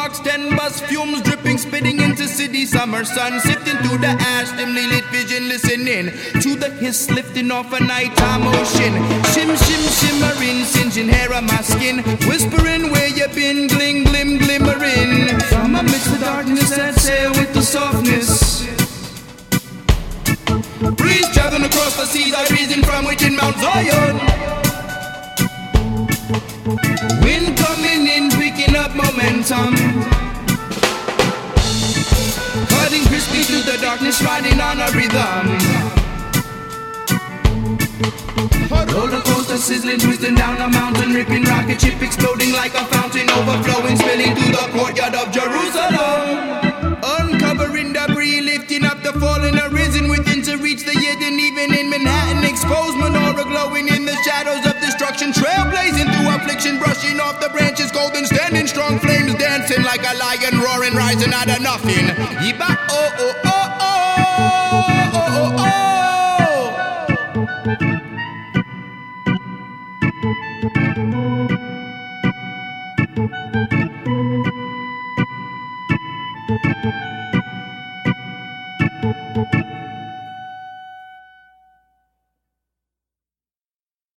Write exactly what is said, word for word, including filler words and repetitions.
sparks, ten bus fumes dripping, spitting into city summer sun, sifting through the ash, dimly lit vision, listening to the hiss lifting off a nighttime ocean. Shim, shim, shimmering, singeing hair on my skin, whispering where you been, glim, glim, glimmering. From amidst the darkness that sail with the softness. Breeze traveling across the seas, I reason from within Mount Zion. Wind coming in, picking up momentum, cutting crispy through the darkness, riding on a rhythm. Roller coaster sizzling, twisting down a mountain, ripping rocket ship, exploding like a fountain, overflowing, spilling through the courtyard of Jerusalem. Uncovering debris, lifting up the fallen, arisen within to reach the hidden, even in Manhattan, exposed menorah glowing in the shadows of destruction, trailblazing through affliction, brushing off the branches, golden, standing strong, flames dancing like a lion, roaring, rising out of nothing. Yiba, oh, oh, oh, oh, oh, oh, oh. Thank you.